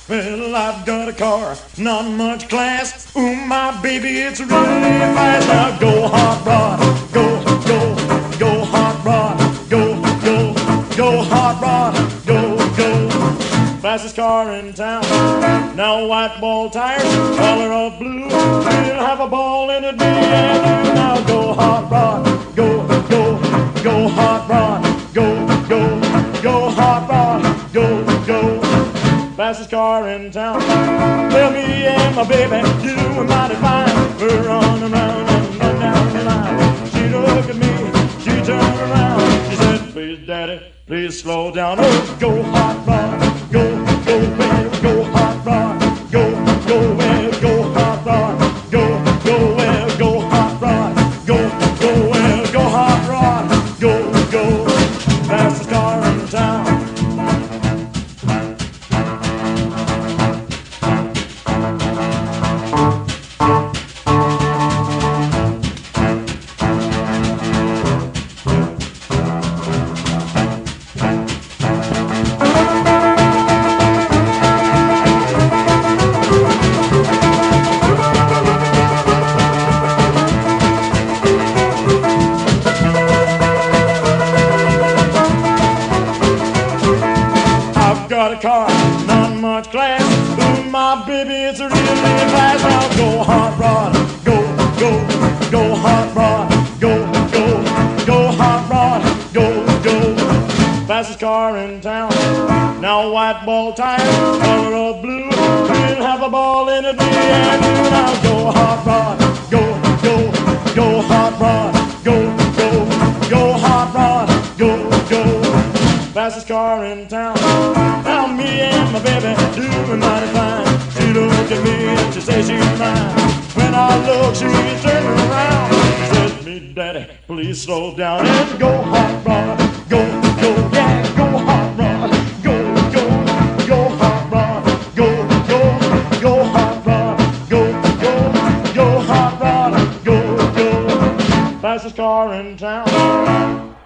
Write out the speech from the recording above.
Well, I've got a car, not much class. Ooh, my baby, it's really fast. Now go hot rod, go, go, go hot rod, go, go, go hot rod, go, go. Fastest car in town. Now white ball tires, color of blue. We'll have a ball in it, me and you. Now go hot rod, go, go, go hot rod, go, go, go hot rod, go, go. Fastest car in town. Well, me and my baby doing mighty fine. We're running around and run down the line. She looked at me, she turned around. She said, please, daddy, please slow down. Oh, go hot rod, go, go, well, go hot rod, go, go, well, go hot rod, go, go, well, go hot rod, go, go, well, go hot rod, go, go. Fastest car in town. Got a car, not much class. Ooh, my baby, it's really fast. Now go hot rod, go, go, go hot rod, go, go, go hot rod, go, go. Fastest car in town. Now white ball tires, color of blue. We'll have a ball in it, me and you. Now go hot rod, go, go, go hot rod, go, go, go hot rod, go, go. Fastest car in town. Now me and my baby doing mighty fine. She looked at me and she said she's mine. When I look, she turned around. She said, me daddy, please slow down and go hot rod, go, go, yeah, go hot rod, go, go, go hot rod, go, go, go hot rod, go, go, go hot rod, go, go. Fastest car in town.